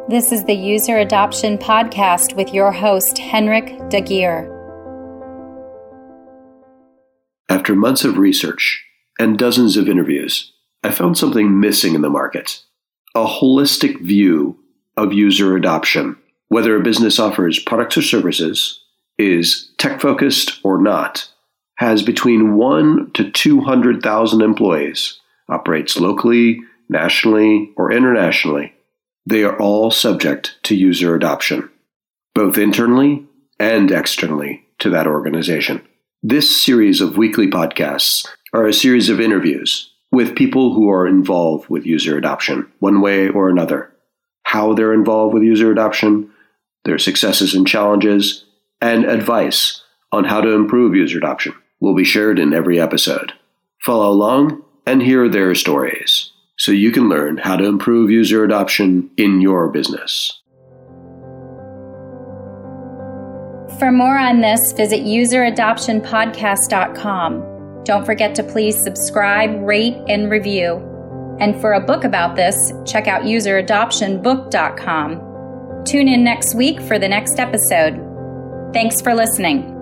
This is the User Adoption Podcast with your host, Henrik Dagier. After months of research and dozens of interviews, I found something missing in the market: a holistic view of user adoption. Whether a business offers products or services, is tech-focused or not, has between 1 to 200,000 employees, operates locally, nationally, or internationally, they are all subject to user adoption, both internally and externally to that organization. This series of weekly podcasts are a series of interviews with people who are involved with user adoption, one way or another, how they're involved with user adoption, their successes and challenges, and advice on how to improve user adoption will be shared in every episode. Follow along and hear their stories so you can learn how to improve user adoption in your business. For more on this, visit useradoptionpodcast.com. Don't forget to please subscribe, rate, and review. And for a book about this, check out useradoptionbook.com. Tune in next week for the next episode. Thanks for listening.